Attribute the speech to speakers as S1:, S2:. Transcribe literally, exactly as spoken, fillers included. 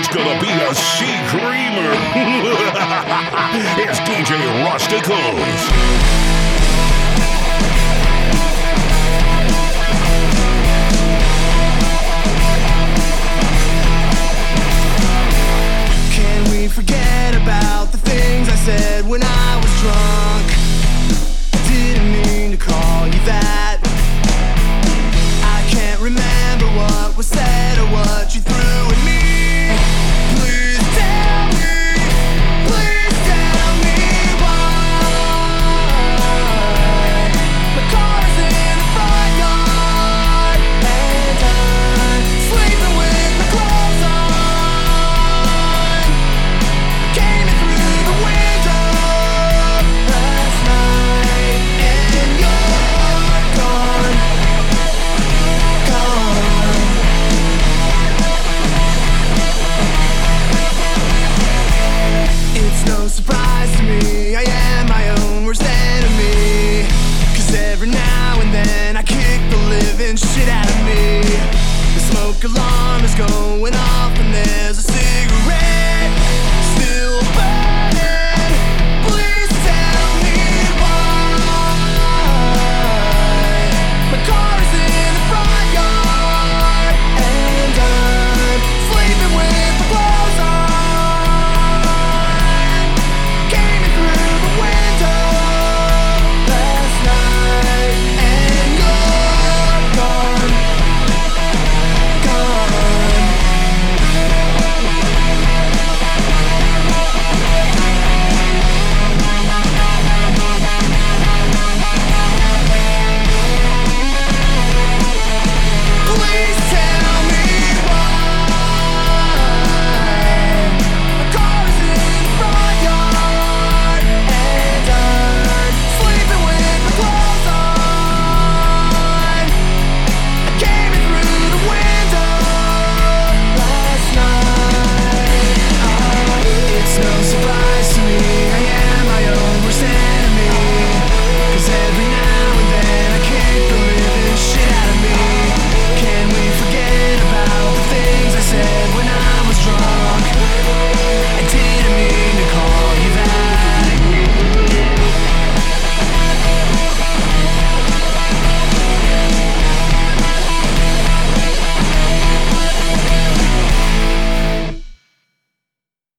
S1: gonna be a sea creamer. It's D J Rusticles.
S2: Forget about the things I said when I was drunk. I didn't mean to call you that. I can't remember what was said.